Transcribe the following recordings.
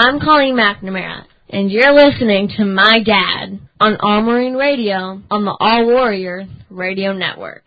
I'm Colleen McNamara, and you're listening to My Dad on All Marine Radio on the All Warrior Radio Network.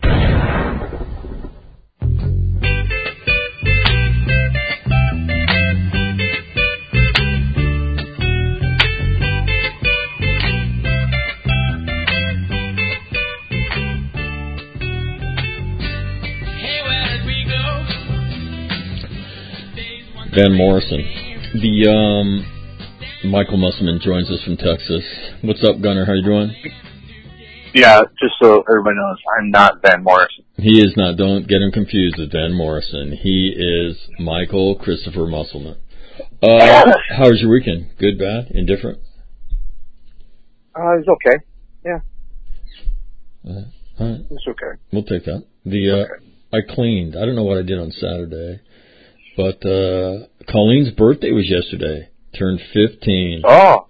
Van Morrison. The Michael Musselman joins us from Texas. What's up, Gunner? How you doing? Yeah, just so everybody knows, I'm not Van Morrison. He is not. Don't get him confused with Van Morrison. He is Michael Christopher Musselman. How was your weekend? Good, bad, indifferent? It was okay. Yeah. All right. It's okay. We'll take that. I cleaned. I don't know what I did on Saturday. But Colleen's birthday was yesterday. Turned 15. Oh.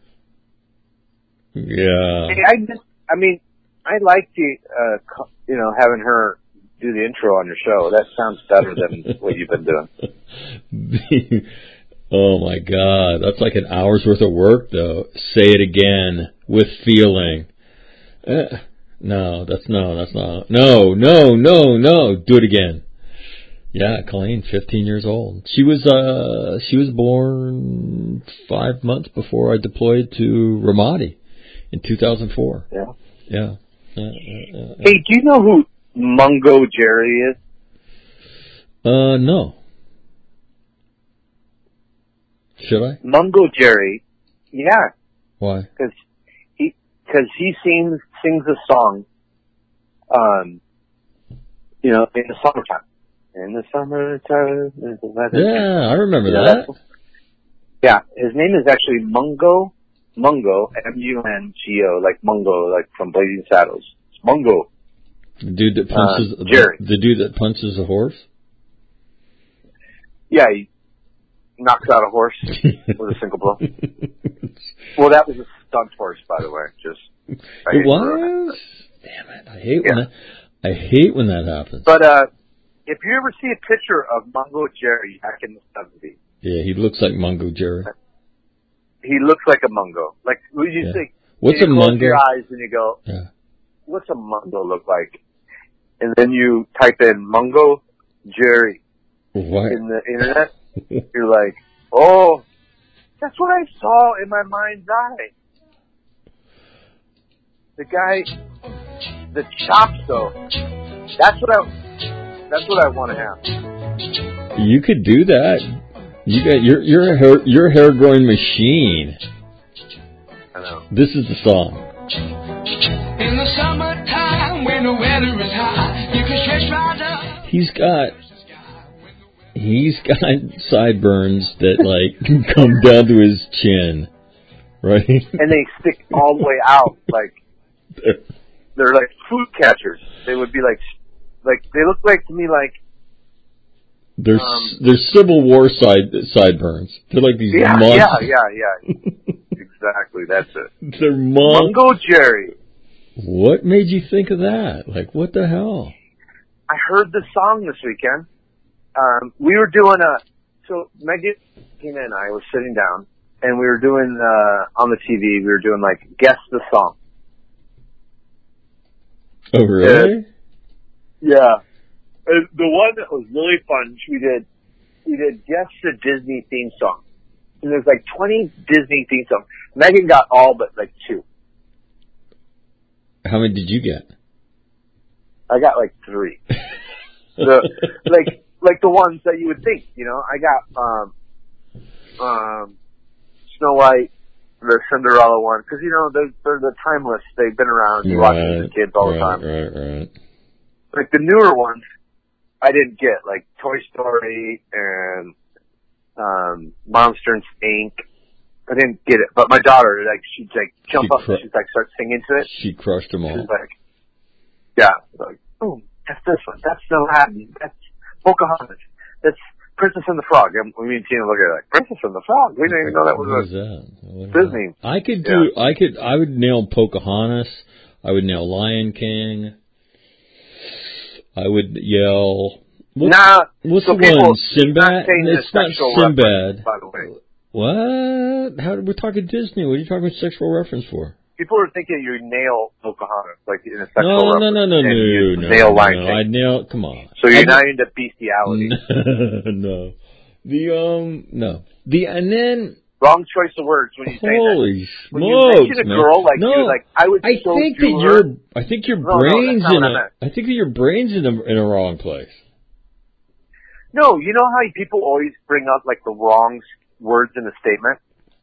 Yeah. I like having her do the intro on your show. That sounds better than what you've been doing. Oh my God, that's like an hour's worth of work, though. Say it again with feeling. No. Do it again. Yeah, Colleen, 15 years old. She was born 5 months before I deployed to Ramadi in 2004. Yeah. Yeah. Hey, do you know who Mungo Jerry is? No. Should I? Mungo Jerry, yeah. Why? Because he sings a song, in the summertime. In the summertime, yeah, I remember that. Yeah, his name is actually Mungo, M-U-N-G-O, like Mungo, like from Blazing Saddles. It's Mungo. The dude that punches Jerry. The dude that punches a horse? Yeah, he knocks out a horse with a single blow. Well, that was a stunt horse, by the way. It was? Damn it! I hate when that happens. But if you ever see a picture of Mungo Jerry back in the 70s. Yeah, he looks like Mungo Jerry. He looks like a mungo. Like, would you think? What's a mungo? You close your eyes and you go, what's a mungo look like? And then you type in Mungo Jerry in the internet. You're like, oh, that's what I saw in my mind's eye. The guy, the chops though, that's what I want to have. You could do that. You got you're a hair growing machine. I know. This is the song. In the summertime when the weather is hot, you can stretch right up. He's got sideburns that like come down to his chin, right? And they stick all the way out, like they're like food catchers. They would be like they look like to me like they're Civil War sideburns. They're like these monsters. Yeah. Exactly, that's it. They're Mungo Jerry. What made you think of that? Like, what the hell? I heard the song this weekend. We were doing so Megan and I were sitting down, and we were doing, on the TV, we were doing, like, Guess the Song. Oh, really? Yeah. The one that was really fun, we did Guess the Disney theme song. And there's like 20 Disney theme songs. Megan got all but like 2. How many did you get? I got like 3. Like the ones that you would think, I got, Snow White, the Cinderella one, cause they're the timeless, they've been around, you watch them as kids all the time. Right. Like the newer ones, I didn't get, like Toy Story and, Monsters Inc. I didn't get it, but my daughter, like, she'd like jump up and she'd like start singing to it. She crushed them all. She's like, oh, that's this one. That's Snow Happy. That's Pocahontas. That's Princess and the Frog. And we and Tina look at it like, Princess and the Frog? We didn't even know that was Disney. I would nail Pocahontas. I would nail Lion King. I would yell... What's the one? Sinbad? It's not Sinbad. By the way. What? We're talking Disney. What are you talking sexual reference for? People are thinking you nail Pocahontas, like in a sexual reference. No. Nail Lion King. I nail. Come on. So you're not into bestiality. No. No. And then. Wrong choice of words when you say that. Holy smokes, when you mention a girl, like no, you're like, I think your brain's in a wrong place. No, you know how people always bring up like the wrong words in a statement?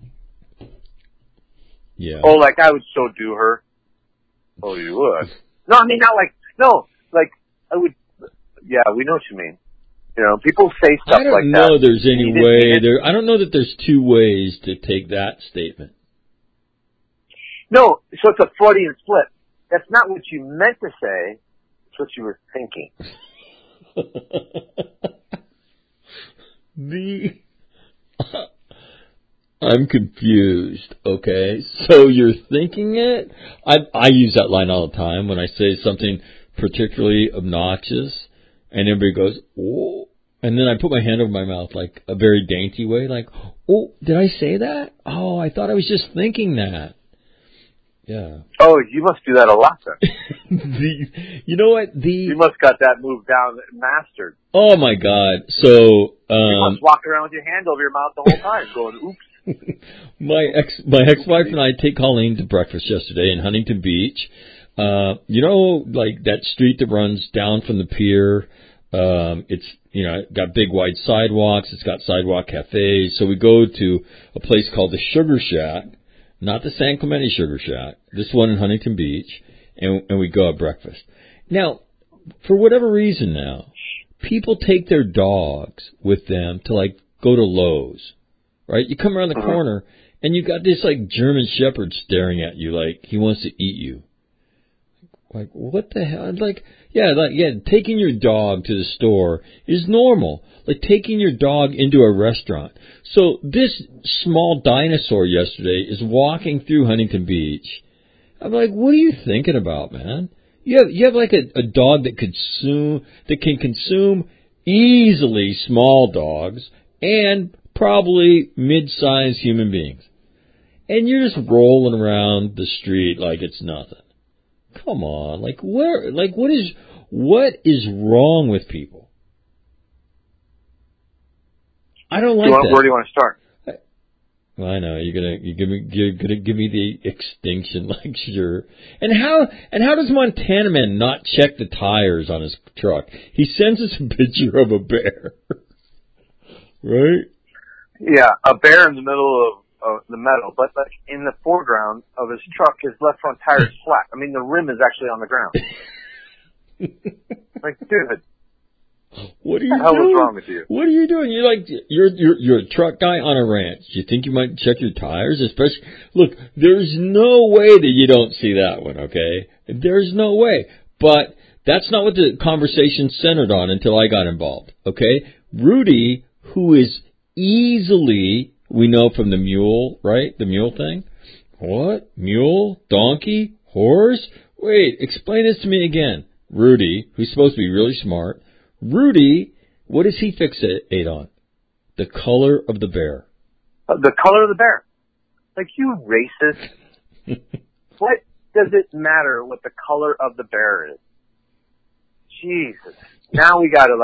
Yeah. Oh, like I would so do her. Oh, you would. No, I mean not like like I would. Yeah, we know what you mean. You know, people say stuff like that. I don't know there's any way there. I don't know that there's two ways to take that statement. No, so it's a Freudian slip. That's not what you meant to say. It's what you were thinking. I'm confused. Okay, so you're thinking it. I use that line all the time when I say something particularly obnoxious. And everybody goes, oh, and then I put my hand over my mouth like a very dainty way, like, oh, did I say that? Oh, I thought I was just thinking that. Yeah. Oh, you must do that a lot then. You know what? You must got that move down mastered. Oh my God. So, you must walk around with your hand over your mouth the whole time going, oops. My ex-wife and I take Colleen to breakfast yesterday in Huntington Beach. You know, like that street that runs down from the pier, it's, got big wide sidewalks. It's got sidewalk cafes. So we go to a place called the Sugar Shack, not the San Clemente Sugar Shack, this one in Huntington Beach, and we go have breakfast. Now, for whatever reason now, people take their dogs with them to like go to Lowe's, right? You come around the corner and you got this like German Shepherd staring at you like he wants to eat you. Like, what the hell? Like, taking your dog to the store is normal. Like, taking your dog into a restaurant. So, this small dinosaur yesterday is walking through Huntington Beach. I'm like, what are you thinking about, man? You have like a dog that can consume easily small dogs and probably mid-sized human beings. And you're just rolling around the street like it's nothing. Come on, what is wrong with people? I don't like that. Where do you want to start? Well, I know you're gonna give me the extinction lecture. And how does Montana Man not check the tires on his truck? He sends us a picture of a bear, right? Yeah, a bear in the middle of the meadow, but like in the foreground of his truck, his left front tire is flat. I mean, the rim is actually on the ground. Like, dude, what are you doing? What the hell is wrong with you? What are you doing? You're a truck guy on a ranch. You think you might check your tires? Especially, look, there's no way that you don't see that one. Okay, there's no way. But that's not what the conversation centered on until I got involved. Okay, Rudy, who is easily, we know from the mule, right? The mule thing. What? Mule? Donkey? Horse? Wait, explain this to me again. Rudy, who's supposed to be really smart. Rudy, what does he fixate on? The color of the bear. The color of the bear. Like, you racist. What does it matter what the color of the bear is? Jesus. Now we gotta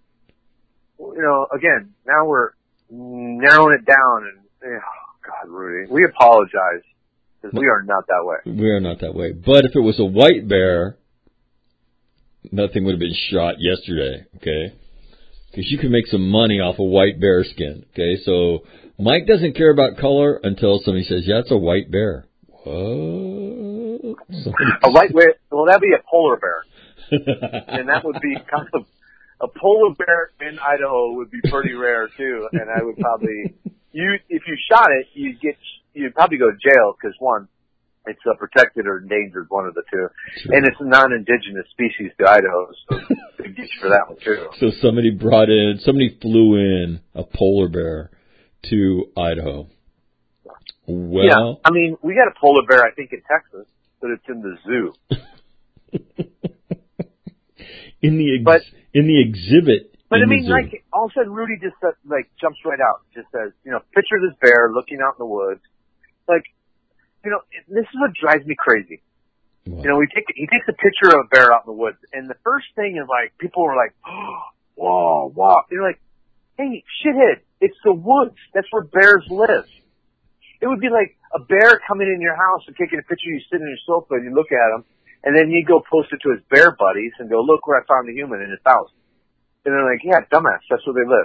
again, now we're narrowing it down and, oh God, Rudy, we apologize because we are not that way. We are not that way. But if it was a white bear, nothing would have been shot yesterday, okay? Because you can make some money off a white bear skin, okay? So Mike doesn't care about color until somebody says, yeah, it's a white bear. What? A white bear? Well, that'd be a polar bear. And that would be kind of, a polar bear in Idaho would be pretty rare too. And I would probably, if you shot it, you'd probably go to jail because one, it's a protected or endangered, one of the two. True. And it's a non-indigenous species to Idaho, so they get you for that one too. So somebody flew in a polar bear to Idaho. Well, yeah, I mean, we got a polar bear, I think, in Texas, but it's in the zoo. In the exhibit But I mean, like, all of a sudden Rudy just, like, jumps right out. Just says, you know, picture this bear looking out in the woods. Like, you know, this is what drives me crazy. Wow. You know, he takes a picture of a bear out in the woods, and the first thing is like, people were like, oh, whoa, whoa. You're like, hey, shithead, it's the woods. That's where bears live. It would be like a bear coming in your house and taking a picture of you sitting on your sofa and you look at him, and then you go post it to his bear buddies and go, look where I found the human in his house. And they're like, yeah, dumbass, that's where they live.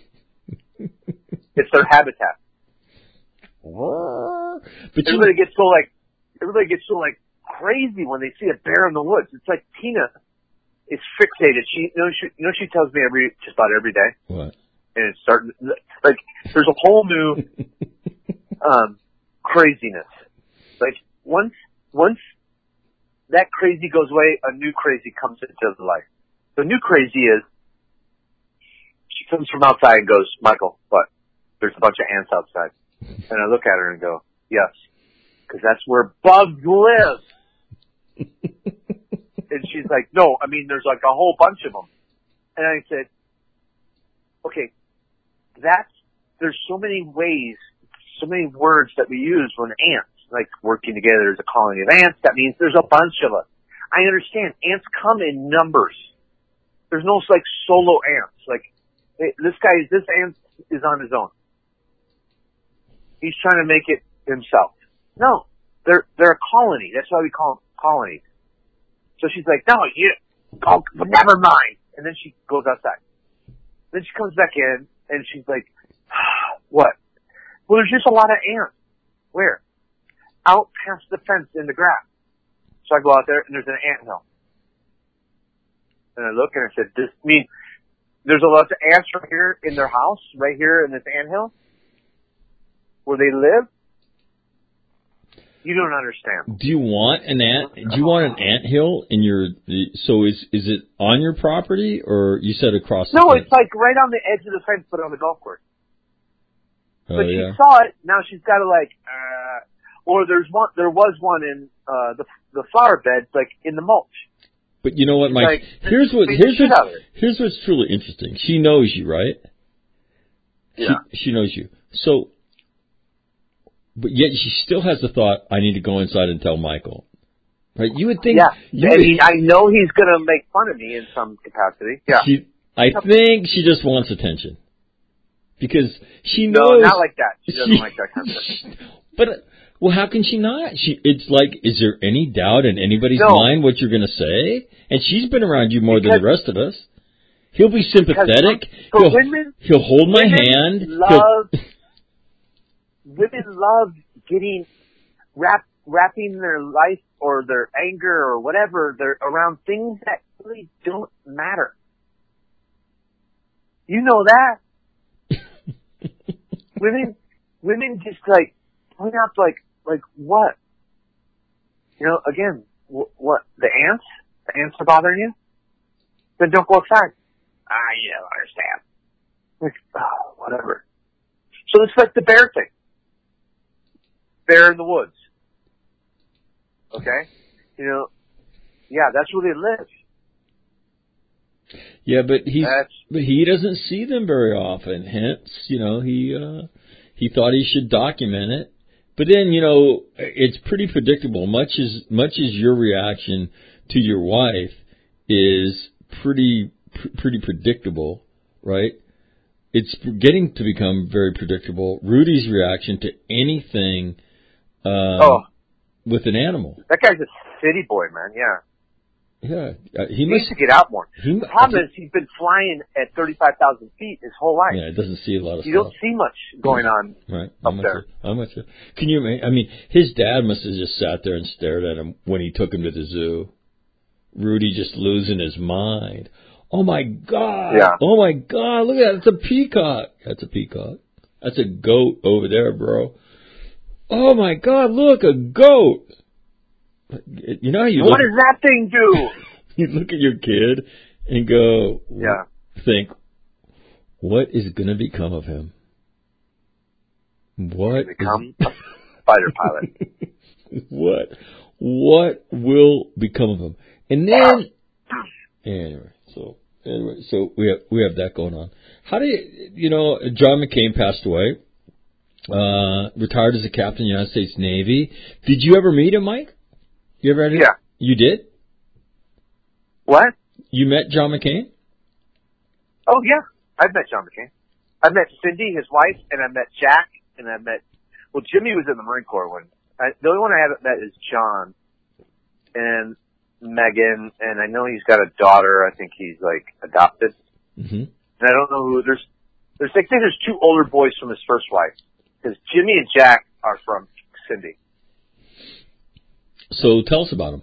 It's their habitat. What? Everybody gets so crazy when they see a bear in the woods. It's like Tina is fixated. She tells me just about every day. What? And it's starting, like, there's a whole new, craziness. Like, once that crazy goes away, a new crazy comes into life. The new crazy is, she comes from outside and goes, Michael, what? There's a bunch of ants outside. And I look at her and go, yes, because that's where bugs live. And she's like, no, I mean, there's like a whole bunch of them. And I said, okay, there's so many ways, so many words that we use when ants, like working together as a colony of ants, that means there's a bunch of us. I understand. Ants come in numbers. There's no, like, solo ants. Like, this ant is on his own. He's trying to make it himself. No, they're a colony. That's why we call them colonies. So she's like, no, never mind. And then she goes outside. Then she comes back in and she's like, what? Well, there's just a lot of ants. Where? Out past the fence in the grass. So I go out there and there's an anthill. And I look and I said, there's a lot of ants right here in their house, right here in this anthill, where they live. You don't understand. Do you want an anthill in your? So is it on your property, or you said across? No, it's like right on the edge of the fence, but on the golf course. Oh, but yeah. she saw it. Now she's got to or there was one in the flower beds, like in the mulch. But you know what, Mike? Like, here's what's truly interesting. She knows you, right? Yeah. She knows you. So, but yet she still has the thought, I need to go inside and tell Michael. Right? You would think. Yeah. I know he's going to make fun of me in some capacity. Yeah. I think she just wants attention. Because she knows. No, not like that. She doesn't like that kind of thing. But, well, how can she not? It's like, is there any doubt in anybody's mind what you're going to say? And she's been around you more than the rest of us. He'll be sympathetic. He'll hold my hand. Women love getting wrapping their life or their anger or whatever they're around things that really don't matter. You know that. Women just like point out like what? You know, again, what? The ants? The ants are bothering you? Then don't go outside. You don't understand. Like, whatever. So it's like the bear thing. Bear in the woods. Okay? You know, yeah, that's where they live. Yeah, but he doesn't see them very often. Hence, you know, he thought he should document it. But then, you know, it's pretty predictable. Much as your reaction to your wife is pretty predictable, right? It's getting to become very predictable. Rudy's reaction to anything with an animal. That guy's a city boy, man. Yeah. Yeah, he needs to get out more. The problem is he's been flying at 35,000 feet his whole life. Yeah, it doesn't see a lot of stuff. You don't see much going on up there. I'm with you. Can you imagine? I mean, his dad must have just sat there and stared at him when he took him to the zoo. Rudy just losing his mind. Oh, my God. Yeah. Oh, my God. Look at that. It's a peacock. That's a peacock. That's a goat over there, bro. Oh, my God. Look, a goat. You know how you what does that thing do? You look at your kid and go, think, what is going to become of him? What become a fighter pilot? What will become of him? And then, anyway, so Anyway, so we have that going on. How do you know, John McCain passed away, retired as a captain in the United States Navy. Did you ever meet him, Mike? You ever had him? Yeah. You did? What? You met John McCain? Oh, yeah. I've met John McCain. I met Cindy, his wife, and I met Jack, and I met, well, Jimmy was in the Marine Corps when, the only one I haven't met is John and Megan, and I know he's got a daughter. I think he's like adopted. Mm-hmm. And I don't know who, I think there's two older boys from his first wife, because Jimmy and Jack are from Cindy. So tell us about him.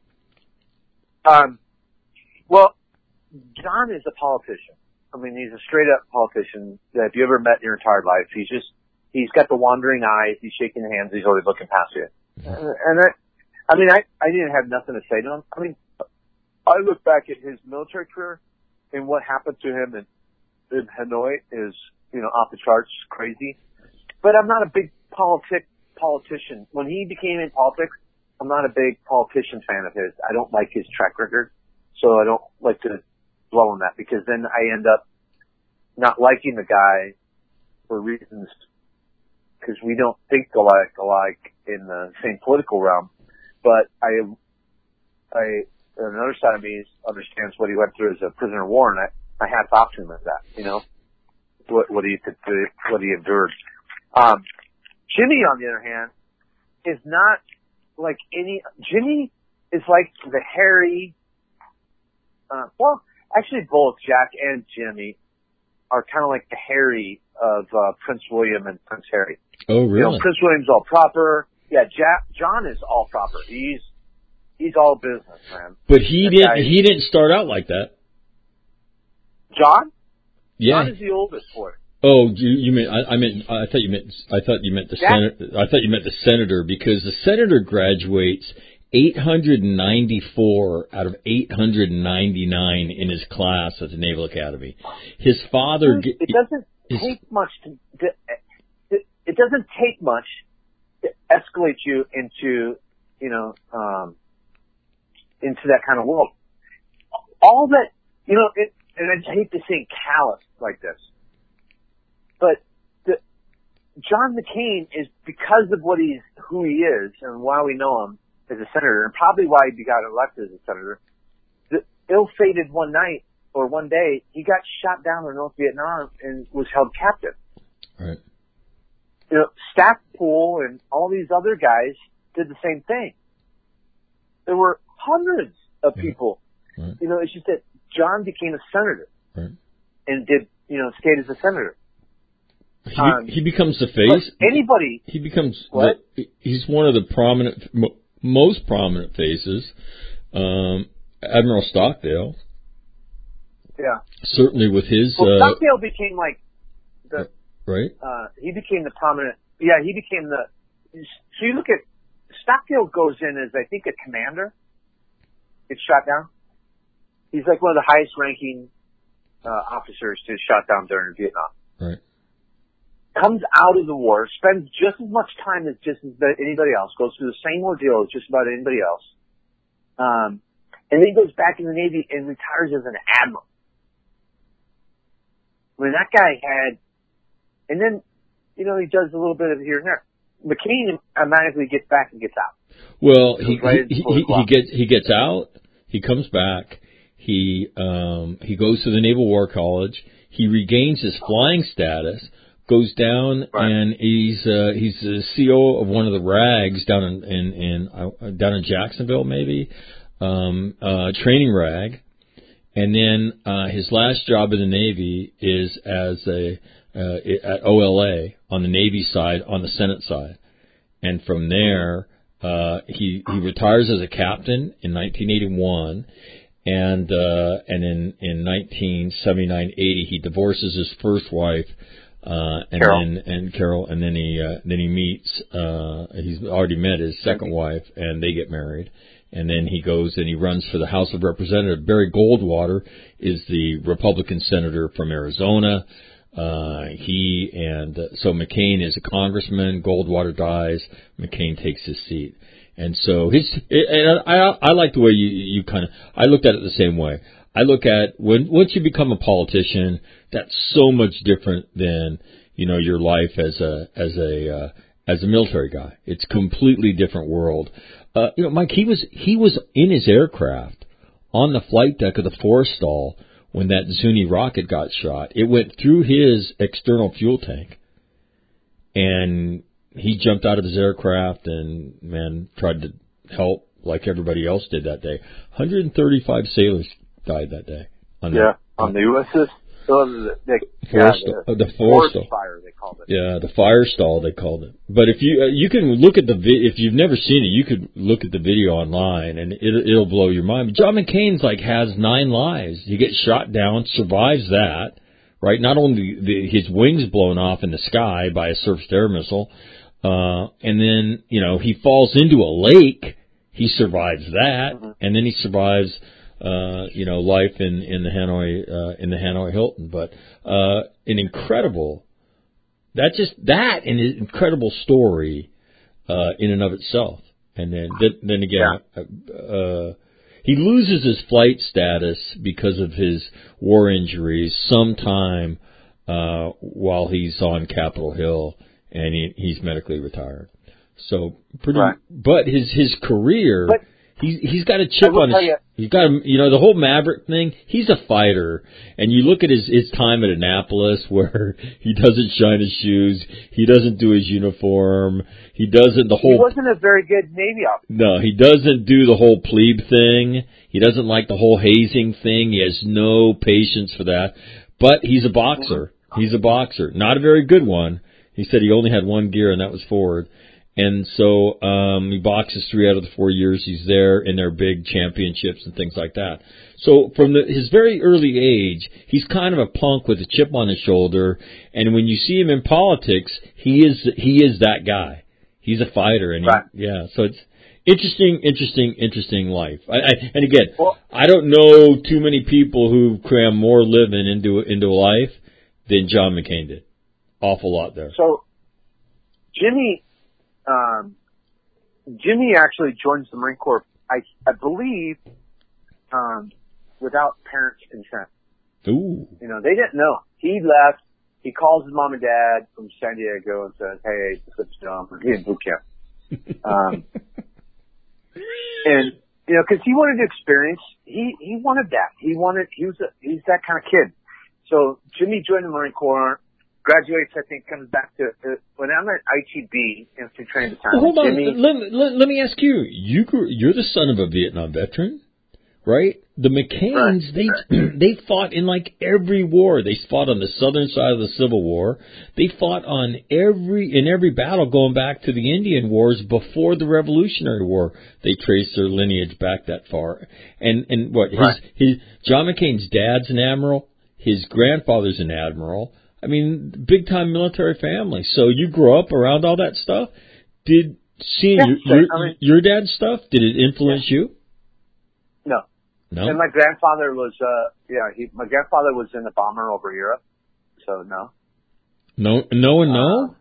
Well, John is a politician. I mean, he's a straight up politician that if you ever met in your entire life, he's got the wandering eyes, he's shaking hands, he's always looking past you. And I didn't have nothing to say to him. I mean, I look back at his military career and what happened to him in Hanoi is, off the charts, crazy. But I'm not a big politician. When he became in politics, I'm not a big politician fan of his. I don't like his track record. So I don't like to dwell on that because then I end up not liking the guy for reasons because we don't think alike in the same political realm. But another side of me understands what he went through as a prisoner of war, and I hats off to him as that, what he endured. Jimmy, on the other hand, is not like Jimmy is like the Harry, actually both Jack and Jimmy are kind of like the Harry of Prince William and Prince Harry. Oh, really? Prince William's all proper. Yeah, John is all proper. He's all business, man. But he didn't start out like that. John? Yeah. John is the oldest boy. Oh, you mean I thought you meant the senator. I thought you meant the senator because the senator graduates 894 out of 899 in his class at the Naval Academy. His father. It doesn't take much it doesn't take much to escalate you into into that kind of world. All that and I hate to say callous like this, but John McCain is because of who he is and why we know him as a senator, and probably why he got elected as a senator. The ill-fated one night or one day, he got shot down in North Vietnam and was held captive. Right. Stackpole and all these other guys did the same thing. There were hundreds of people. Right. It's just that John became a senator. Right. And stayed as a senator. He becomes the face. Anybody. He becomes what? He's one of the most prominent faces. Admiral Stockdale. Yeah. Certainly with his. Stockdale became like the. Right. He became the prominent. Yeah, he became the. So you look at Stockdale goes in as I think a commander. Gets shot down. He's like one of the highest ranking officers to shot down during Vietnam. Right. Comes out of the war, spends just as much time as anybody else, goes through the same ordeal as just about anybody else, and then goes back in the Navy and retires as an admiral. I mean, that guy had, and then, he does a little bit of here and there. McCain automatically gets back and gets out. Well, he gets out, he comes back, he goes to the Naval War College, he regains his flying status, goes down, right. And he's the CO of one of the RAGs down in Jacksonville, maybe, training RAG, and then his last job in the Navy is as at OLA on the Navy side, on the Senate side, and from there he retires as a captain in 1981. And in 1979-80 he divorces his first wife. Carol, and then he meets, he's already met his second wife, and they get married. And then he goes and he runs for the House of Representatives. Barry Goldwater is the Republican senator from Arizona. So McCain is a congressman, Goldwater dies, McCain takes his seat. And so I like the way you kind of, I looked at it the same way. I look at once you become a politician, that's so much different than, you know, your life as a military guy. It's a completely different world. You know, Mike, he was in his aircraft on the flight deck of the Forrestal when that Zuni rocket got shot. It went through his external fuel tank, and he jumped out of his aircraft and, man, tried to help like everybody else did that day. 135 sailors died that day. On the USS. The Forrestal fire, they called it. Yeah, the Firestall, they called it. But if you can look at if you've never seen it, you could look at the video online, and it'll blow your mind. But John McCain's has 9 lives. He gets shot down, survives that, right? Not only his wings blown off in the sky by a surface-to-air missile, and then, you know, he falls into a lake. He survives that, and then he survives, you know, life in the Hanoi Hilton. But an incredible story in and of itself. And then again, he loses his flight status because of his war injuries sometime while he's on Capitol Hill, and he's medically retired. So but his career. But he's got a chip on his. He's got, you know, the whole Maverick thing. He's a fighter, and you look at his time at Annapolis, where he doesn't shine his shoes, he doesn't do his uniform, he wasn't a very good Navy officer. No, he doesn't do the whole plebe thing. He doesn't like the whole hazing thing. He has no patience for that. But he's a boxer. He's a boxer, not a very good one. He said he only had one gear, and that was forward. And so he boxes 3 out of the 4 years he's there in their big championships and things like that. So from his very early age, he's kind of a punk with a chip on his shoulder. And when you see him in politics, he is that guy. He's a fighter, and so it's interesting life. And again, I don't know too many people who cram more living into life than John McCain did. Awful lot there. So Jimmy actually joins the Marine Corps, I believe, without parents' consent. Ooh. You know, they didn't know. He left. He calls his mom and dad from San Diego and says, "Hey, this is John. We're in boot camp." And you know, because he wanted to experience, he wanted that. He's that kind of kid. So Jimmy joined the Marine Corps. Graduates, I think, comes back to when I'm at ITB, infantry training battalion. Hold on, let me ask you. You're the son of a Vietnam veteran, right? The McCains, they fought in every war. They fought on the southern side of the Civil War. They fought in every battle going back to the Indian Wars before the Revolutionary War. They traced their lineage back that far. And what his John McCain's dad's an admiral. His grandfather's an admiral. I mean, big-time military family. So you grew up around all that stuff. Did seeing your dad's stuff, did it influence you? No. No? And my grandfather was, my grandfather was in a bomber over Europe. So, no. No? No.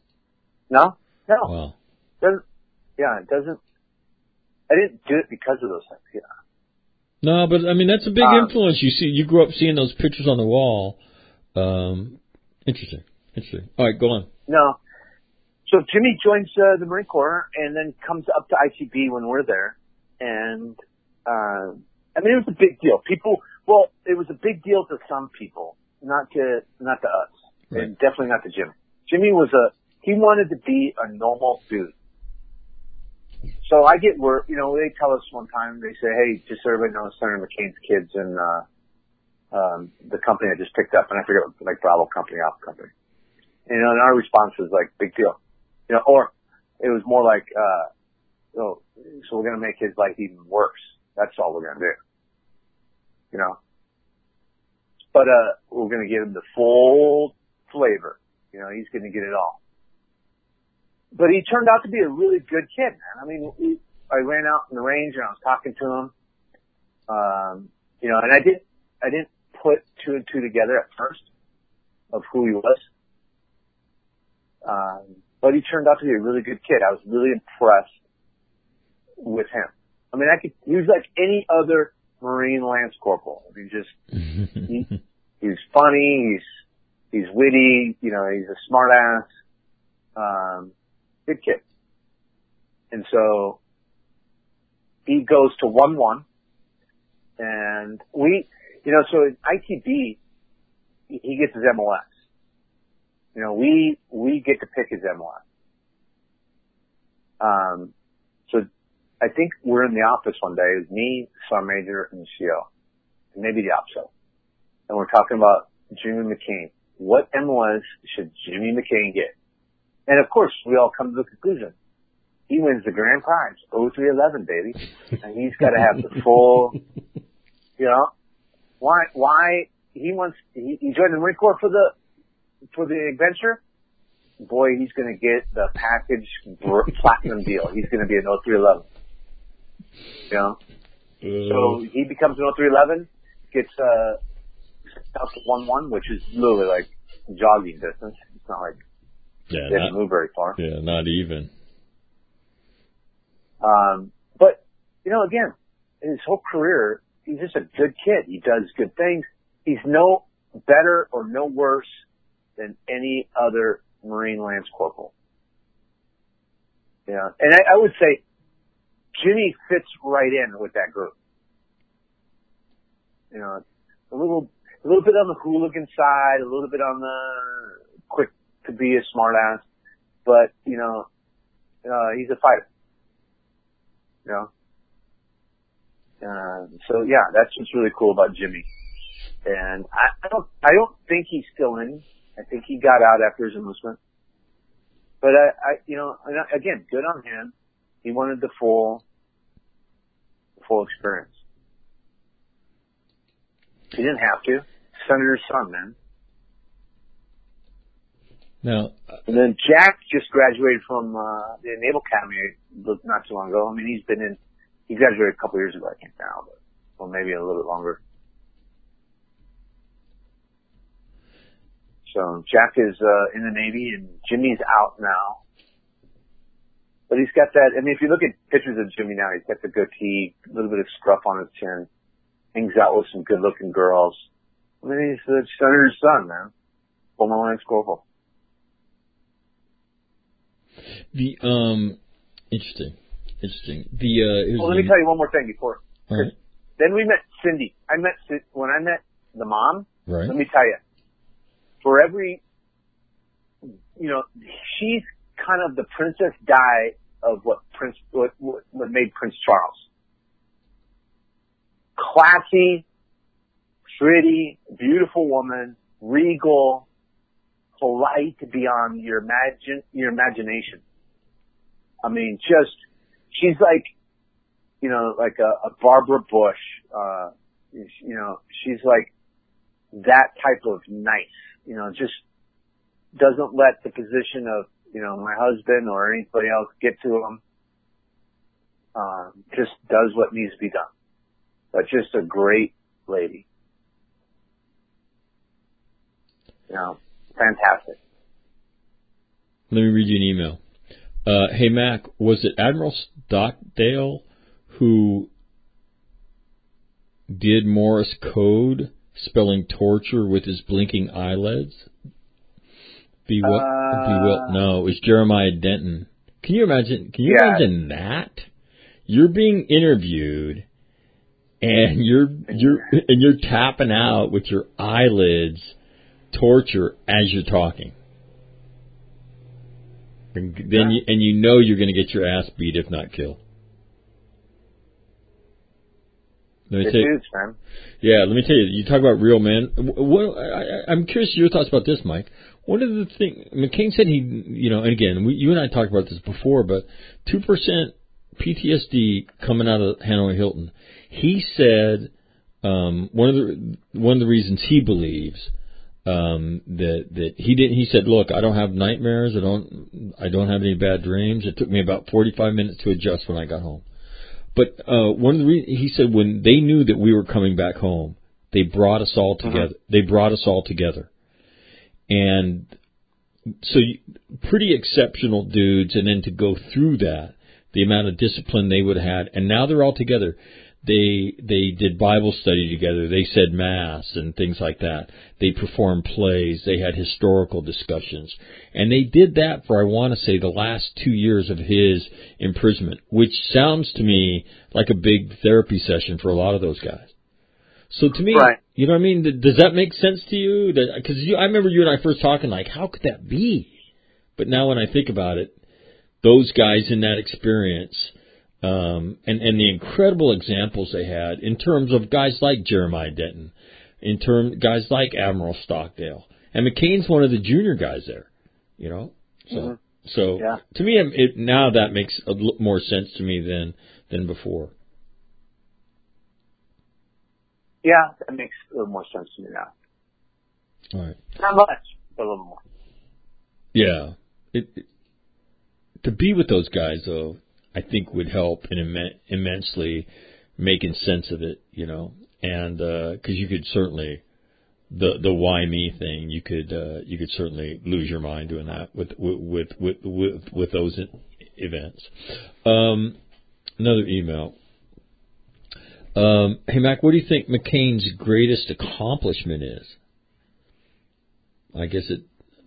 Wow. It doesn't, I didn't do it because of those things, yeah. No, but, I mean, that's a big influence. You grew up seeing those pictures on the wall. Interesting. All right, go on. No. So Jimmy joins the Marine Corps and then comes up to ITB when we're there. And, I mean, it was a big deal. It was a big deal to some people, not to us. Right. And definitely not to Jimmy. Jimmy he wanted to be a normal dude. So I get word, you know, they tell us one time, they say, "Hey, just so everybody knows, Senator McCain's kids and, the company I just picked up," and I forget what, Bravo Company, Alpha Company. And our response was big deal. You know, or it was more so we're gonna make his life even worse. That's all we're gonna do. You know? But, we're gonna give him the full flavor. You know, he's gonna get it all. But he turned out to be a really good kid, man. I mean, I ran out in the range and I was talking to him. You know, and I didn't put 2 and 2 together at first of who he was. But he turned out to be a really good kid. I was really impressed with him. I mean, he was like any other Marine Lance Corporal. He's funny. He's witty. You know, he's a smart ass. Good kid. And so he goes to 1-1, and so in ITB, he gets his MLS. You know, we get to pick his MLS. So I think we're in the office one day. It was me, Sergeant Major, and CO, and maybe the OPSO. And we're talking about Jimmy McCain. What MLS should Jimmy McCain get? And of course, we all come to the conclusion. He wins the grand prize, 0311, baby. And he's got to have the full, you know, why he joined the Marine Corps for the adventure. Boy, he's going to get the package platinum deal. He's going to be an 0311. You know? So he becomes an 0311, gets, out to 1-1, which is literally like jogging distance. It's not like he doesn't move very far. Yeah, not even. But, you know, again, in his whole career, he's just a good kid. He does good things. He's no better or no worse than any other Marine Lance Corporal. Yeah. And I would say Jimmy fits right in with that group. You know, a little bit on the hooligan side, a little bit on the quick to be a smart ass, but, you know, he's a fighter. You know? So yeah, that's what's really cool about Jimmy. And I don't think he's still in. I think he got out after his enlistment. But again, good on him. He wanted the full experience. He didn't have to. Senator's son, man. Now, and then Jack just graduated from the Naval Academy not too long ago. I mean, he graduated a couple of years ago, I think now, or maybe a little bit longer. So Jack is in the Navy, and Jimmy's out now. But he's got that. I mean, if you look at pictures of Jimmy now, he's got the goatee, a little bit of scruff on his chin, hangs out with some good-looking girls. I mean, he's the senator's son, man. Former Lance Corporal. Interesting. Let me tell you one more thing before. Right. Then we met Cindy. When I met the mom. Right. Let me tell you, for every, you know, she's kind of the Princess Di of what made Prince Charles. Classy, pretty, beautiful woman, regal, polite beyond your imagination. I mean, she's like, you know, like a Barbara Bush. You know, she's like that type of nice. You know, just doesn't let the position of, you know, my husband or anybody else get to him. Just does what needs to be done. But just a great lady. You know, fantastic. Let me read you an email. Hey, Mac, was it Admiral Stockdale who did Morse code spelling torture with his blinking eyelids? No, it was Jeremiah Denton. Can you imagine that? You're being interviewed and you're tapping out with your eyelids torture as you're talking. And then you know you're going to get your ass beat if not killed. Let me tell you, man. Yeah, let me tell you. You talk about real men. I'm curious your thoughts about this, Mike. One of the things McCain said and again, you and I talked about this before, but 2% PTSD coming out of Hanoi Hilton. He said one of the reasons he believes that he didn't. He said, "Look, I don't have nightmares. I don't have any bad dreams. It took me about 45 minutes to adjust when I got home." But one of the reasons he said when they knew that we were coming back home, they brought us all together. They brought us all together, and so pretty exceptional dudes. And then to go through that, the amount of discipline they would have had, and now they're all together. They did Bible study together. They said Mass and things like that. They performed plays. They had historical discussions. And they did that for, I want to say, the last 2 years of his imprisonment, which sounds to me like a big therapy session for a lot of those guys. So to me, right. You know what I mean? Does that make sense to you? Because I remember you and I first talking, like, how could that be? But now when I think about it, those guys in that experience, and the incredible examples they had in terms of guys like Jeremiah Denton, guys like Admiral Stockdale, and McCain's one of the junior guys there, you know. So yeah. To me, now that makes a little more sense to me than before. Yeah, that makes a little more sense to me now. All right. Not much, but a little more. Yeah. To be with those guys, though, I think would help immensely making sense of it, you know. And because you could certainly the why me thing, you could certainly lose your mind doing that with those events. Another email. Hey Mac, what do you think McCain's greatest accomplishment is? I guess it.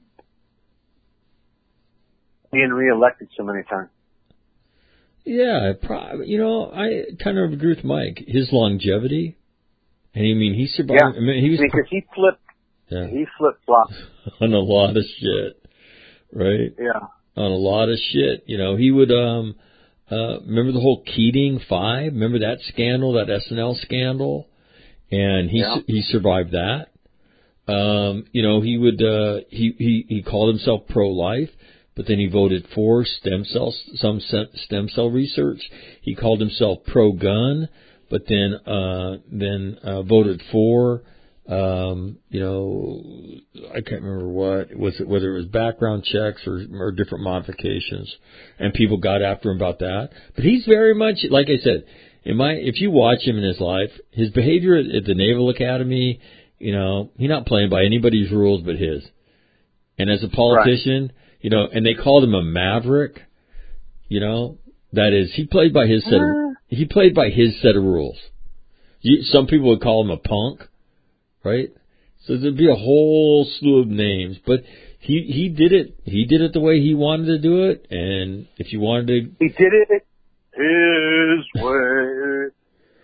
Being reelected so many times. Yeah, you know, I kind of agree with Mike. His longevity, and I mean, he survived. Yeah, I mean, because he flipped. Yeah. He flip-flopped on a lot of shit, right? Yeah, on a lot of shit. You know, he would remember the whole Keating 5. Remember that scandal, that SNL scandal, and he survived that. You know, he would he called himself pro-life. But then he voted for stem cell research. He called himself pro-gun, but then voted for, you know, I can't remember what was it, whether it was background checks or different modifications, and people got after him about that. But he's very much, like I said, if you watch him in his life, his behavior at the Naval Academy, you know, he's not playing by anybody's rules but his. And as a politician. Right. You know, and they called him a maverick. You know, that is, he played by his set of rules. Some people would call him a punk, right? So there'd be a whole slew of names, but he did it. He did it the way he wanted to do it, and if you wanted to, he did it his way.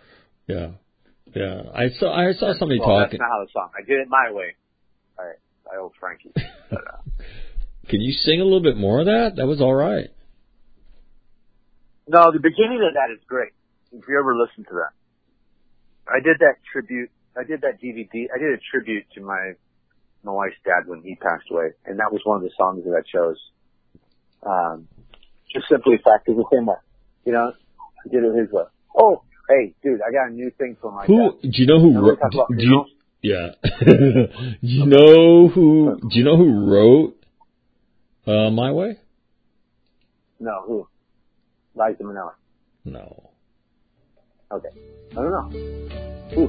Yeah. I saw somebody talking. That's not how the song. I did it my way. All right, by old Frankie. But, can you sing a little bit more of that? That was all right. No, the beginning of that is great. If you ever listen to that. I did that DVD. I did a tribute to my wife's dad when he passed away. And that was one of the songs that I chose. Just simply the fact, it was the same way. You know, I did it his way. Oh, hey, dude, I got a new thing for my dad. Do you know who wrote? Yeah. Do you know who wrote My Way? No, who? Liza Minnelli. No. Okay. I don't know. Who?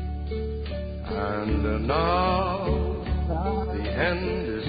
And now the end is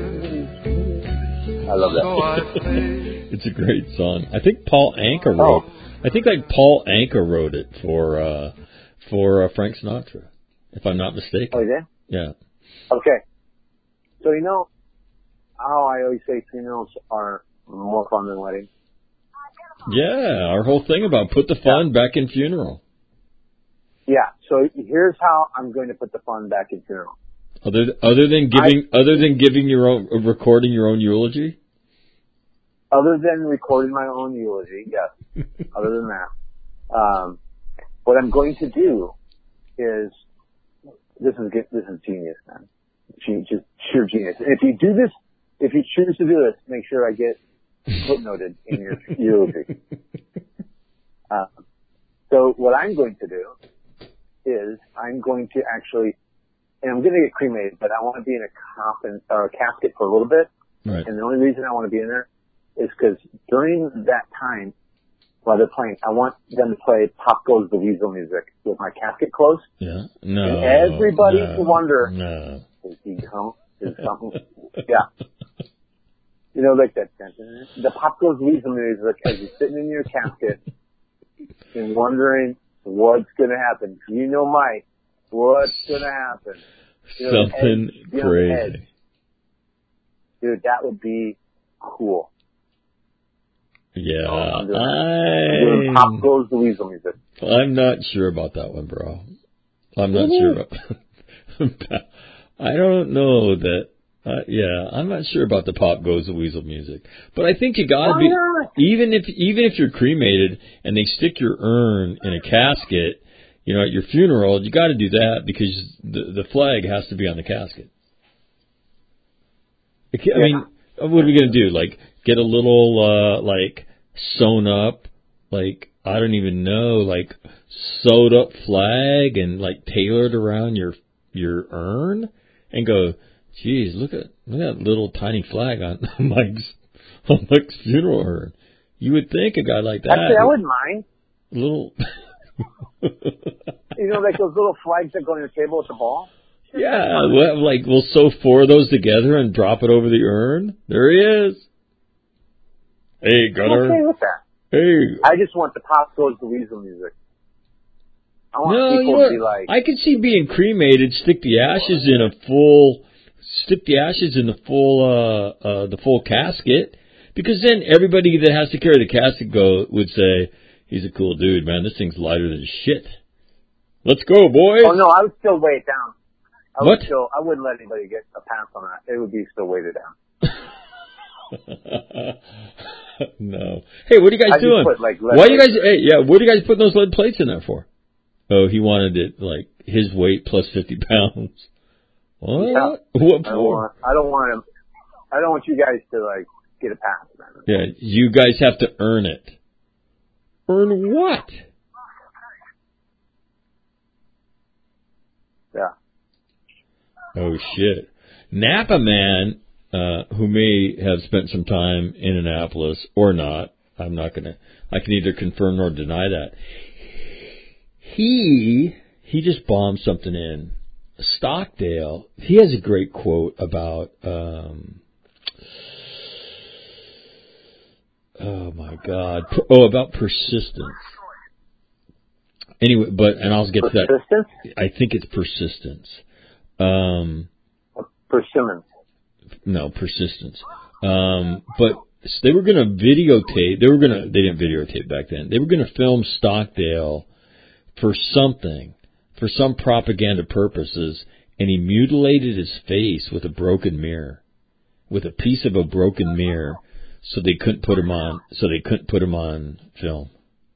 near. I love that. It's a great song. I think Paul Anka wrote. I think Paul Anka wrote it for Frank Sinatra, if I'm not mistaken. Oh, you did? Yeah. Okay. So you know how I always say funerals are more fun than weddings? Yeah, our whole thing about put the fun back in funeral. Yeah, so here's how I'm going to put the fun back in funeral. Other than giving your own, recording your own eulogy? Other than recording my own eulogy, yes. Other than that. What I'm going to do is, this is genius, man. Just sheer genius. And if you choose to do this, make sure I get footnoted in your eulogy. So what I'm going to do is I'm going to actually, and I'm going to get cremated, but I want to be in a coffin or a casket for a little bit. Right. And the only reason I want to be in there is because during that time while they're playing, I want them to play Pop Goes the Weasel music with my casket closed. Yeah. No. And everybody to wonder, is he home? Is something? Yeah. You know, like that. The Pop Goes Weasel music as you're sitting in your casket and wondering what's going to happen? You know, Mike, what's going to happen? You know, something crazy. Dude, that would be cool. Yeah, Pop Goes the Weasel music. I'm not sure about that one, bro. I'm not sure about. I don't know that. I'm not sure about the Pop Goes the Weasel music, but I think you gotta be. Even if you're cremated and they stick your urn in a casket, you know, at your funeral, you got to do that because the flag has to be on the casket. I mean, what are we gonna do? Like, get a little like sewn up, like I don't even know, like sewed up flag and like tailored around your urn, and go, geez, look at that little tiny flag on Mike's funeral urn. You would think a guy like that. Actually, I wouldn't mind. Little. You know, like those little flags that go on your table at the ball. Yeah, like we'll sew 4 of those together and drop it over the urn. There he is. Hey, Gunner. I'm okay with that. Hey. I just want the Pop Goes the Weasel music. I want people to be like. I could see being cremated. Stick the ashes in the full casket, because then everybody that has to carry the casket would say, he's a cool dude, man. This thing's lighter than shit. Let's go, boys. Oh no, I would still weigh it down. I wouldn't let anybody get a pass on that. It would be still weighted down. No. Hey, what are you guys doing? What are you guys putting those lead plates in there for? Oh, he wanted it like his weight plus 50 pounds. What? Yeah. What for? I don't want you guys to like get a pass, man. Yeah, you guys have to earn it. Earn what? Yeah. Oh shit. Napa Man, who may have spent some time in Annapolis or not, I can neither confirm nor deny that. He just bombed something in Stockdale. He has a great quote about, oh my God. About persistence. Anyway, and I'll get to that. Persistence? I think it's persistence. Persimmons. No, persistence. But they were going to videotape. They didn't videotape back then. They were going to film Stockdale for some propaganda purposes, and he mutilated his face with a broken mirror, with a piece of a broken mirror, so they couldn't put him on film.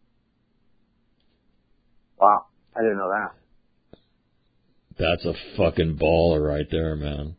Wow, I didn't know that. That's a fucking baller right there, man.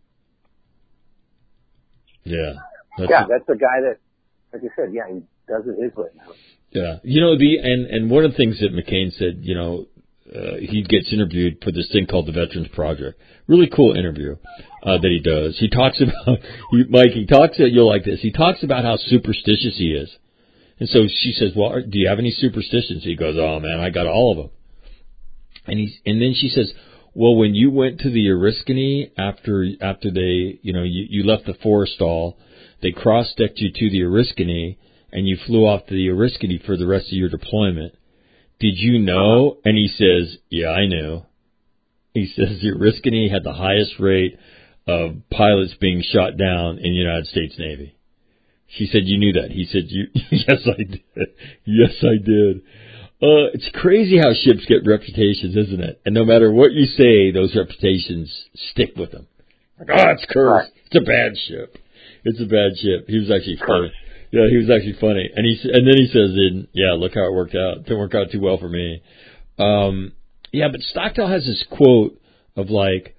Yeah. That's the guy that, like you said, he does it his way now. Yeah. You know, and one of the things that McCain said, you know, he gets interviewed for this thing called the Veterans Project. Really cool interview that he does. He talks about, you'll like this. He talks about how superstitious he is. And so she says, well, do you have any superstitions? He goes, oh man, I got all of them. And then she says, well, when you went to the Oriskany after they, you know, you left the Forrestal, they cross-decked you to the Oriskany, and you flew off to the Oriskany for the rest of your deployment. Did you know? And he says, yeah, I knew. He says the Oriskany had the highest rate of pilots being shot down in the United States Navy. She said, you knew that. He said, yes, I did. Yes, I did. It's crazy how ships get reputations, isn't it? And no matter what you say, those reputations stick with them. Like, oh, it's cursed. Right. It's a bad ship. It's a bad ship. He was actually funny. Yeah, he was actually funny. And then he says, look how it worked out. It didn't work out too well for me. But Stockdale has this quote of like,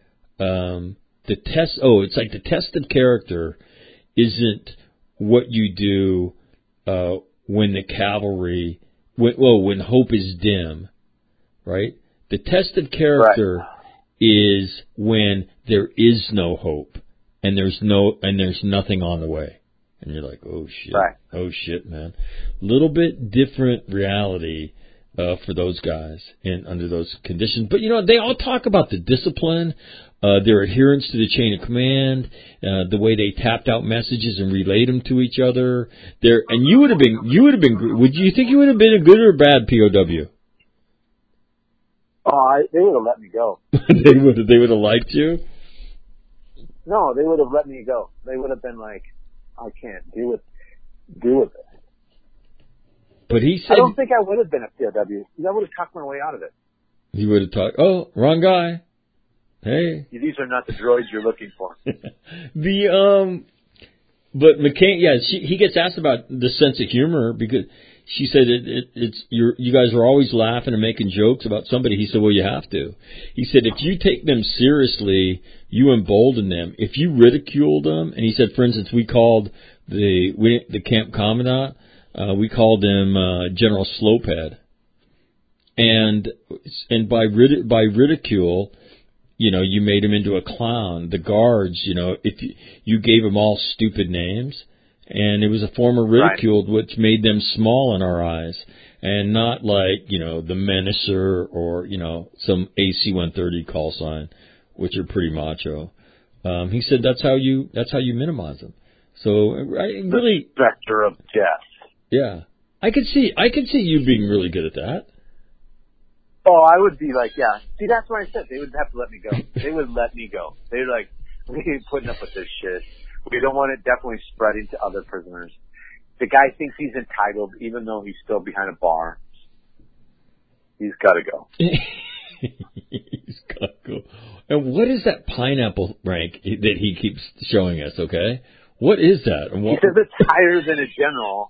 it's like the test of character isn't what you do, when the cavalry, when hope is dim, right? The test of character is when there is no hope and there's nothing on the way. And you're like, oh shit. Right. Oh shit, man. Little bit different reality, for those guys under those conditions. But you know, they all talk about the discipline, their adherence to the chain of command, the way they tapped out messages and relayed them to each other. Would you think you would have been a good or bad POW? They would have let me go. They would have liked you? No, they would have let me go. They would have been like, I can't deal with it. But he said... I don't think I would have been a POW. I would have talked my way out of it. He would have talked, oh, wrong guy. Hey. These are not the droids you're looking for. But McCain, he gets asked about the sense of humor because she said you guys are always laughing and making jokes about somebody. He said, well, you have to. He said, if you take them seriously, you embolden them. If you ridicule them, and he said, for instance, we called the camp commandant, we called him General Slopehead, and by ridicule, you made him into a clown. The guards, if you gave them all stupid names, and it was a form of ridicule, which made them small in our eyes, and not like, the Menacer or, some AC-130 call sign, which are pretty macho. He said that's how you minimize them. So really, the vector of death. Yeah, I could see you being really good at that. Oh, I would be like, yeah. See, that's what I said. They would have to let me go. They would let me go. They're like, we ain't putting up with this shit. We don't want it definitely spreading to other prisoners. The guy thinks he's entitled, even though he's still behind a bar. He's got to go. He's got to go. And what is that pineapple rank that he keeps showing us, okay? What is that? He says it's higher than a general.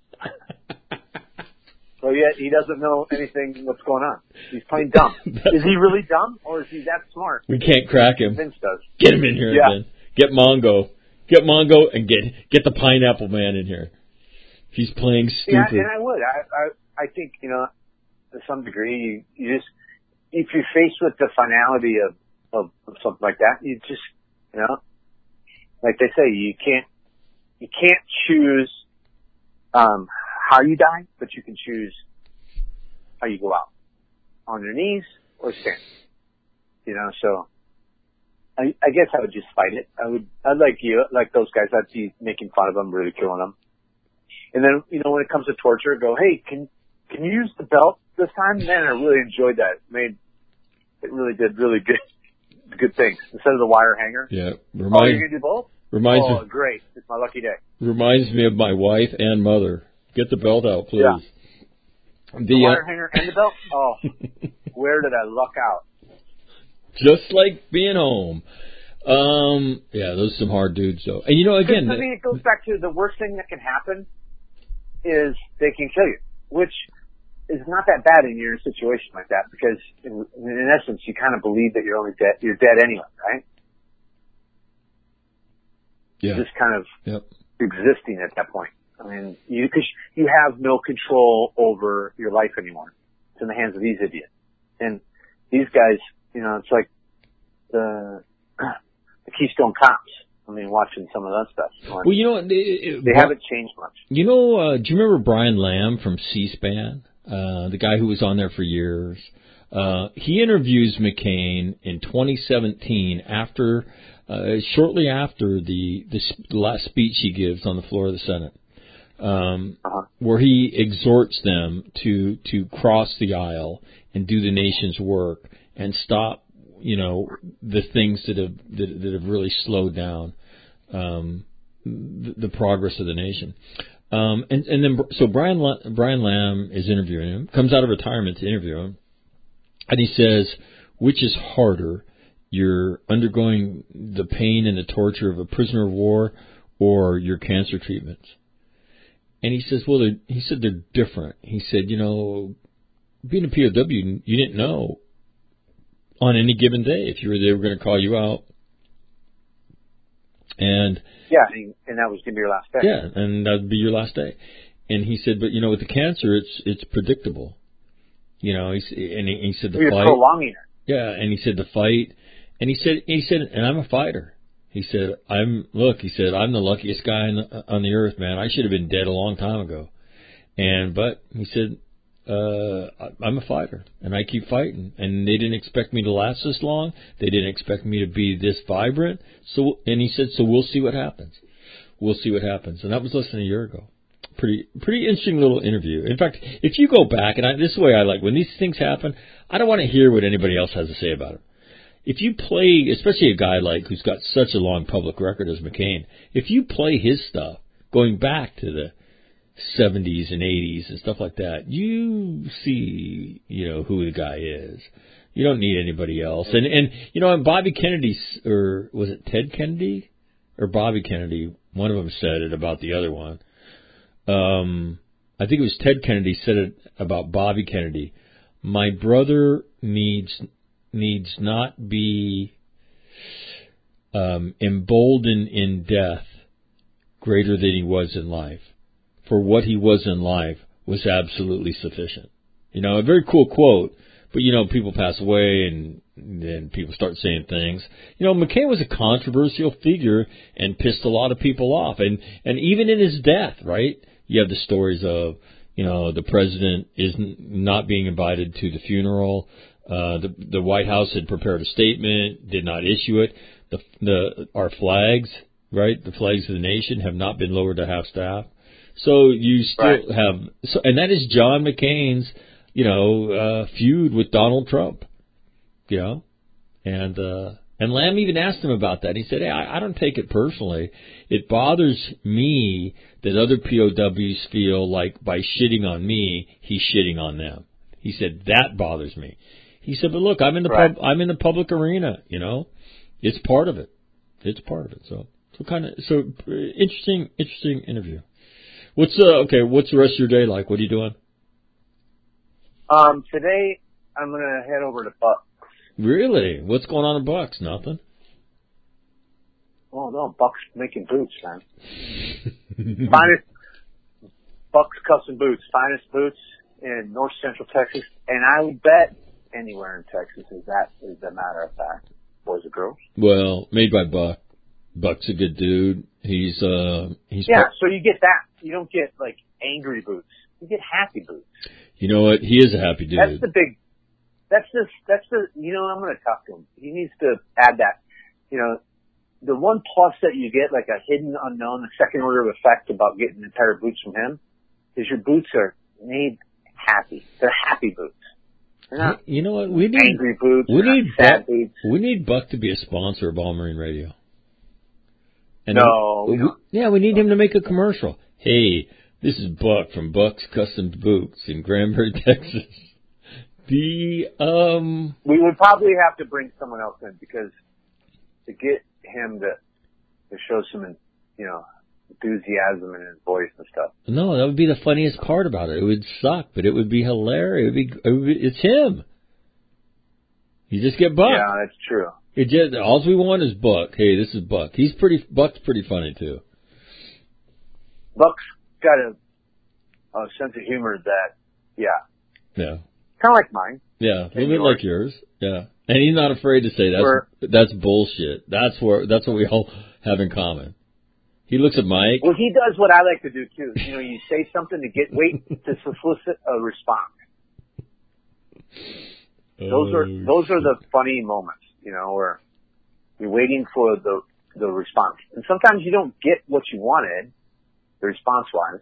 So yet he doesn't know anything what's going on. He's playing dumb. Is he really dumb, or is he that smart? We can't crack him. Vince does. Get him in here again. Get Mongo, and get the Pineapple Man in here. He's playing stupid. Yeah, and I would. I think to some degree, you just, if you're faced with the finality of something like that, you just, like they say, you can't choose how you die, but you can choose how you go out, on your knees or stand. So I guess I would just fight it. I'd like those guys, I'd be making fun of them, ridiculing them. And then, when it comes to torture, go, hey, can you use the belt this time? Man, I really enjoyed that. It really did really good things. Instead of the wire hanger. Yeah. You're going to do both? Me. Great. It's my lucky day. Reminds me of my wife and mother. Get the belt out, please. Yeah. The wire hanger and the belt? Oh, where did I luck out? Just like being home. Those are some hard dudes, though. And, again... I mean, it goes back to the worst thing that can happen is they can kill you, which is not that bad in your situation like that, because in essence, you kind of believe that you're dead anyway, right? Yeah. Just kind of existing at that point. I mean, because you have no control over your life anymore. It's in the hands of these idiots. And these guys, it's like the Keystone Cops. I mean, watching some of that stuff. Well, they haven't changed much. Do you remember Brian Lamb from C-SPAN? The guy who was on there for years. He interviews McCain in 2017 shortly after the last speech he gives on the floor of the Senate, where he exhorts them to cross the aisle and do the nation's work and stop, the things that have really slowed down the progress of the nation. And then Brian Lamb is interviewing him, comes out of retirement to interview him, and he says, which is harder, you're undergoing the pain and the torture of a prisoner of war or your cancer treatments? And he says, they're different. He said, being a POW, you didn't know on any given day if they were going to call you out. And that was going to be your last day. Yeah, and that would be your last day. And he said, but with the cancer, it's predictable. He said the fight. You're prolonging it. Yeah, and he said the fight, and he said, and I'm a fighter. He said, I'm the luckiest guy on the earth, man. I should have been dead a long time ago. But he said, I'm a fighter, and I keep fighting. And they didn't expect me to last this long. They didn't expect me to be this vibrant. And he said, so we'll see what happens. We'll see what happens. And that was less than a year ago. Pretty interesting little interview. In fact, if you go back, and this is the way I like, when these things happen, I don't want to hear what anybody else has to say about it. If you play, especially a guy like who's got such a long public record as McCain, if you play his stuff, going back to the 70s and 80s and stuff like that, you see, who the guy is. You don't need anybody else. And Bobby Kennedy, or was it Ted Kennedy or Bobby Kennedy? One of them said it about the other one. I think it was Ted Kennedy said it about Bobby Kennedy. My brother needs not be emboldened in death greater than he was in life. For what he was in life was absolutely sufficient. A very cool quote, but people pass away and then people start saying things. McCain was a controversial figure and pissed a lot of people off. And even in his death, right? You have the stories of, the president is not being invited to the funeral. The White House had prepared a statement, did not issue it. Our flags, right? The flags of the nation have not been lowered to half staff. So you still have, and that is John McCain's, feud with Donald Trump, and Lamb even asked him about that. He said, hey, I don't take it personally. It bothers me that other POWs feel like by shitting on me, he's shitting on them. He said, that bothers me. He said, but look, I'm in the public arena, it's part of it. It's part of it. So interesting interview. What's the rest of your day like? What are you doing? Today I'm gonna head over to Bucks. Really? What's going on in Bucks? Nothing. Oh no, Bucks making boots, man. Finest Bucks custom boots, finest boots in North Central Texas, and I would bet anywhere in Texas is a matter of fact. Boys or girls? Well, made by Buck. Buck's a good dude. He's so you get that. You don't get like angry boots. You get happy boots. You know what? He is a happy dude. I'm going to talk to him. He needs to add that, the one plus that you get, like a hidden unknown, a second order of effect about getting a pair of boots from him, is your boots are made happy. They're happy boots. They're not you know what? We need angry boots. Sad boots. We need Buck to be a sponsor of All Marine Radio. And we need him to make a commercial. Hey, this is Buck from Buck's Custom Boots in Granbury, Texas. We would probably have to bring someone else in because to get him to show some, enthusiasm in his voice and stuff. No, that would be the funniest part about it. It would suck, but it would be hilarious. It's him. You just get Buck. Yeah, that's true. All we want is Buck. Hey, this is Buck. Buck's pretty funny too. Buck's got a sense of humor that, yeah, kind of like mine. Yeah, a little bit like yours. Yeah, and he's not afraid to say that's bullshit. That's what we all have in common. He looks at Mike. Well, he does what I like to do too. You say something to wait to solicit a response. Those are the funny moments, where you're waiting for the response, and sometimes you don't get what you wanted, the response-wise.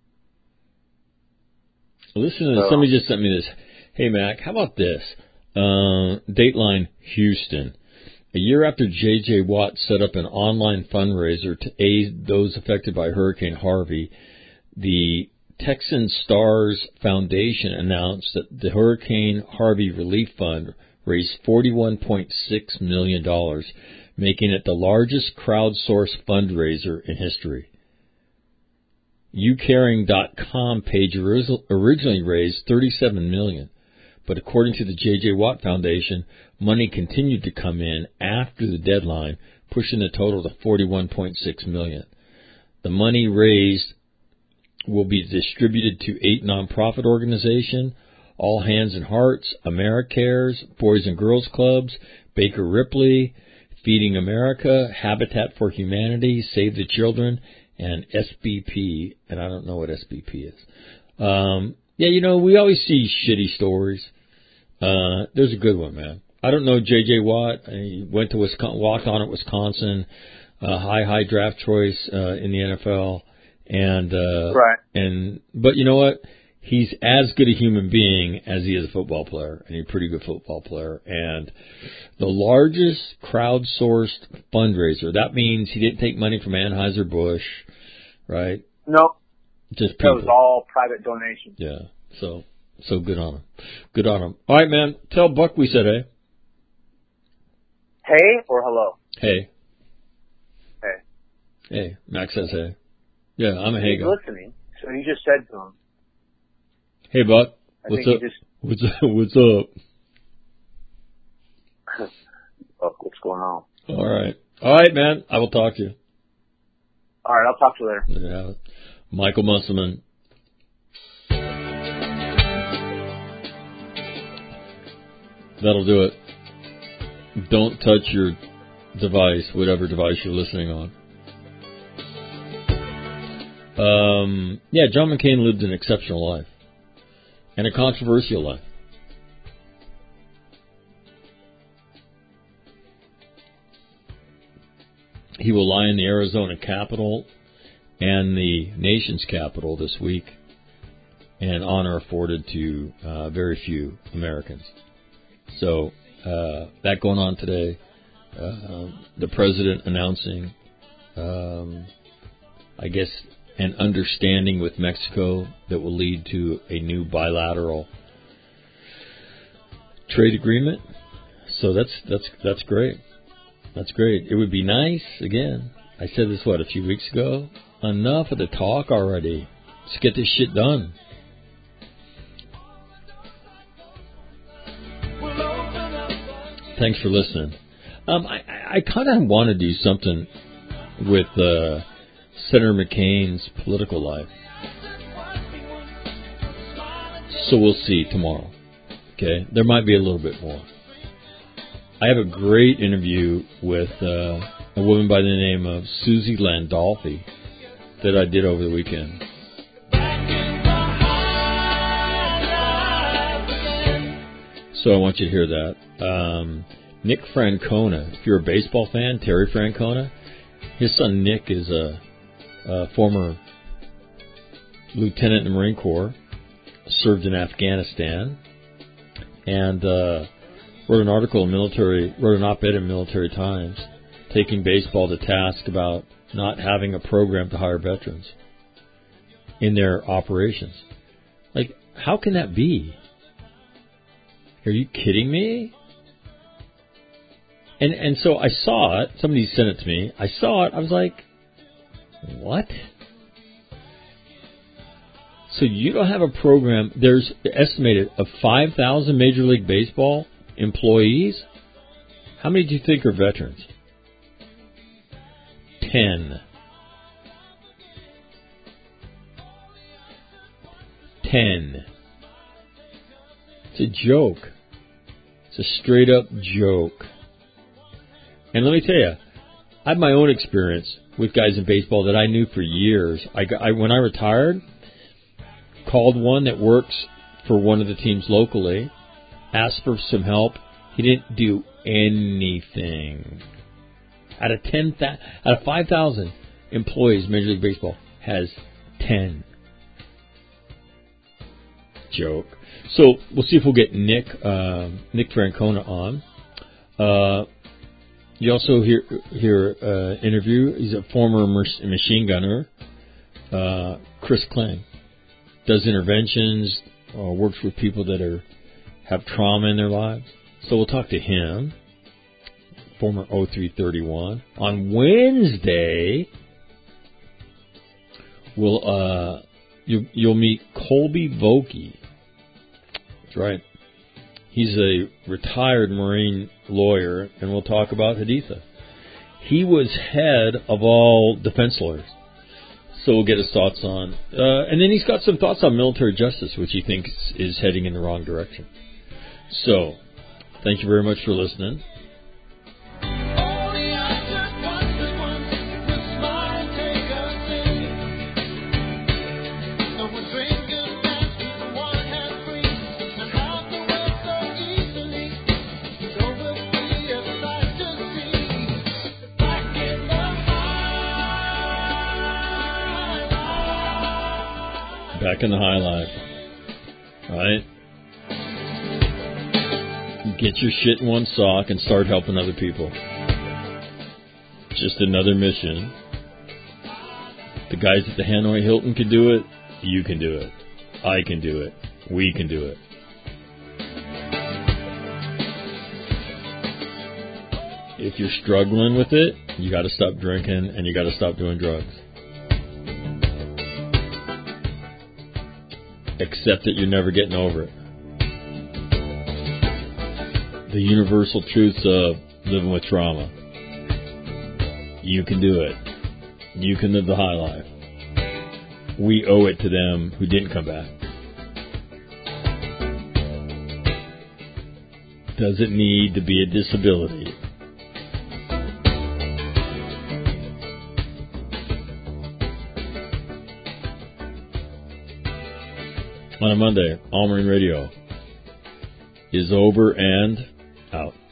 Listen, somebody just sent me this. Hey, Mac, how about this? Dateline Houston. A year after J.J. Watt set up an online fundraiser to aid those affected by Hurricane Harvey, the Texan Stars Foundation announced that the Hurricane Harvey Relief Fund raised $41.6 million, making it the largest crowdsourced fundraiser in history. YouCaring.com page originally raised $37 million, but according to the J.J. Watt Foundation, money continued to come in after the deadline, pushing the total to $41.6 million. The money raised will be distributed to 8 nonprofit organizations: All Hands and Hearts, AmeriCares, Boys and Girls Clubs, Baker Ripley, Feeding America, Habitat for Humanity, Save the Children, and SBP, and I don't know what SBP is. We always see shitty stories. There's a good one, man. I don't know J.J. Watt. He went to walked on at Wisconsin, high draft choice in the NFL, But you know what? He's as good a human being as he is a football player, and he's a pretty good football player. And the largest crowdsourced fundraiser, that means he didn't take money from Anheuser-Busch, right? No. Just people. It was all private donations. Yeah. So good on him. Good on him. All right, man. Tell Buck we said hey. Hey or hello? Hey. Hey. Hey. Max says hey. Yeah, I'm a hey guy. He's listening, so you just said to him. Hey, Buck. What's up? What's up? Buck, what's going on? All right, man. I will talk to you. All right, I'll talk to you later. Yeah. Michael Musselman. That'll do it. Don't touch your device, whatever device you're listening on. John McCain lived an exceptional life and a controversial life. He will lie in the Arizona Capitol and the nation's capital this week, an honor afforded to very few Americans. So that going on today, the president announcing, I guess, an understanding with Mexico that will lead to a new bilateral trade agreement. So that's great. That's great. It would be nice, again, I said this, a few weeks ago? Enough of the talk already. Let's get this shit done. Thanks for listening. I kind of want to do something with Senator McCain's political life. So we'll see tomorrow. Okay? There might be a little bit more. I have a great interview with a woman by the name of Susie Landolfi that I did over the weekend. So I want you to hear that. Nick Francona, if you're a baseball fan, Terry Francona, his son Nick is a former lieutenant in the Marine Corps, served in Afghanistan, and wrote an op-ed in Military Times, taking baseball to task about not having a program to hire veterans in their operations. Like, how can that be? Are you kidding me? And so I saw it. Somebody sent it to me. I saw it. I was like, what? So you don't have a program. There's estimated of 5,000 Major League Baseball employees. How many do you think are veterans? 10. 10. It's a joke. It's a straight up joke. And let me tell you, I have my own experience with guys in baseball that I knew for years. When I retired, called one that works for one of the teams locally, asked for some help. He didn't do anything. Out of 5,000 employees, Major League Baseball has 10. Joke. So we'll see if we'll get Nick Francona on. You also hear interview. He's a former machine gunner, Chris Kling. Does interventions, works with people that have trauma in their lives. So we'll talk to him, former 0331. On Wednesday, you'll meet Colby Vokey. That's right. He's a retired Marine lawyer, and we'll talk about Haditha. He was head of all defense lawyers. So we'll get his thoughts on. And then he's got some thoughts on military justice, which he thinks is heading in the wrong direction. So, thank you very much for listening. Back in the high life. Right? Get your shit in one sock and start helping other people. Just another mission. The guys at the Hanoi Hilton can do it. You can do it. I can do it. We can do it. If you're struggling with it, you got to stop drinking and you got to stop doing drugs. Accept that you're never getting over it. The universal truths of living with trauma. You can do it. You can live the high life. We owe it to them who didn't come back. Does it need to be a disability? On a Monday, All Marine Radio is over and out.